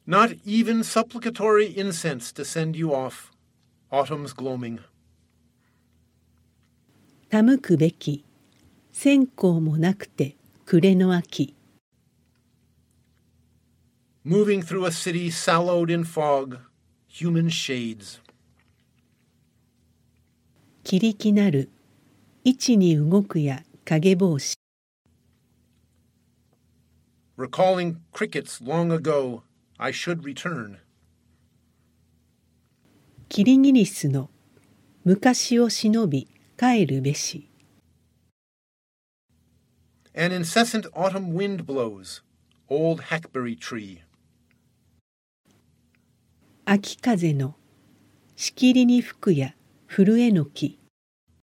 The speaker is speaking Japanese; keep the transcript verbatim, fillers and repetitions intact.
Not even supplicatory incense to send you off, autumn's gloaming. たむくべき線香もなくて暮れの秋。 Moving through a city sallowed in fog, human shades. 霧きなる位置に動くや影帽子。 Recalling crickets long ago, I should return. キリギリスの昔を忍び帰るべし。 An incessant autumn wind blows, old hackberry tree. 秋風のしきりに吹くや古えのき。